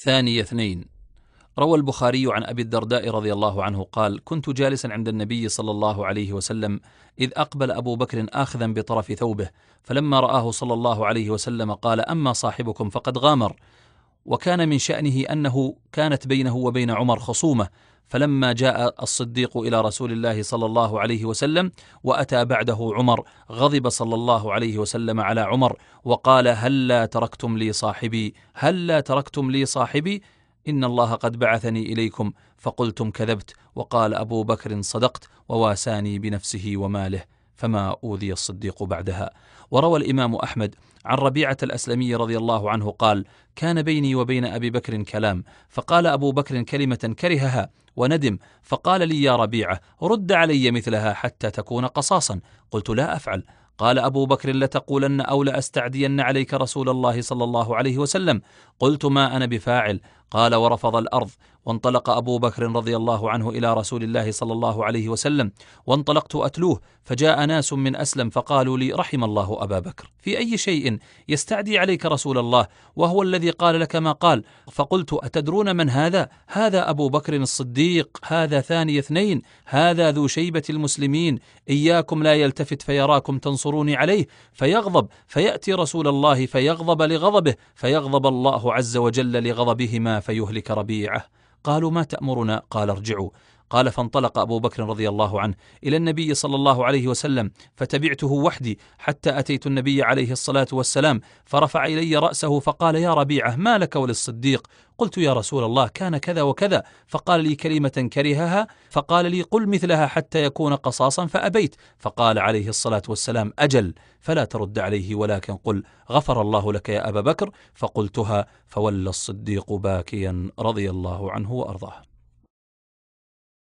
ثاني اثنين. روى البخاري عن أبي الدرداء رضي الله عنه قال: كنت جالسا عند النبي صلى الله عليه وسلم إذ أقبل أبو بكر آخذا بطرف ثوبه، فلما رآه صلى الله عليه وسلم قال: أما صاحبكم فقد غامر. وكان من شأنه أنه كانت بينه وبين عمر خصومة، فلما جاء الصديق إلى رسول الله صلى الله عليه وسلم وأتى بعده عمر، غضب صلى الله عليه وسلم على عمر وقال: هلا تركتم لي صاحبي، هلا تركتم لي صاحبي، إن الله قد بعثني إليكم فقلتم كذبت، وقال أبو بكر صدقت، وواساني بنفسه وماله، فما أوذي الصديق بعدها. وروى الإمام أحمد عن ربيعة الأسلمي رضي الله عنه قال: كان بيني وبين أبي بكر كلام، فقال أبو بكر كلمة كرهها وندم، فقال لي: يا ربيعة رد علي مثلها حتى تكون قصاصا. قلت: لا أفعل. قال أبو بكر: لتقولن أو لأستعدين عليك رسول الله صلى الله عليه وسلم. قلت: ما أنا بفاعل. قال: ورفض الأرض. وانطلق أبو بكر رضي الله عنه إلى رسول الله صلى الله عليه وسلم، وانطلقت أتلوه، فجاء ناس من أسلم فقالوا لي: رحم الله أبا بكر، في أي شيء يستعدي عليك رسول الله وهو الذي قال لك ما قال؟ فقلت: أتدرون من هذا؟ هذا أبو بكر الصديق، هذا ثاني اثنين، هذا ذو شيبة المسلمين، إياكم لا يلتفت فيراكم تنصروني عليه فيغضب، فيأتي رسول الله فيغضب لغضبه، فيغضب الله عز وجل لغضبهما فيهلك ربيعه. قالوا: ما تأمرنا؟ قال: ارجعوا. قال: فانطلق أبو بكر رضي الله عنه إلى النبي صلى الله عليه وسلم، فتبعته وحدي حتى أتيت النبي عليه الصلاة والسلام، فرفع إلي رأسه فقال: يا ربيعة، ما لك وللصديق؟ قلت: يا رسول الله، كان كذا وكذا. فقال لي كلمة كرهها، فقال لي: قل مثلها حتى يكون قصاصا، فأبيت. فقال عليه الصلاة والسلام: أجل، فلا ترد عليه، ولكن قل: غفر الله لك يا أبا بكر. فقلتها، فولى الصديق باكيا رضي الله عنه وأرضاه.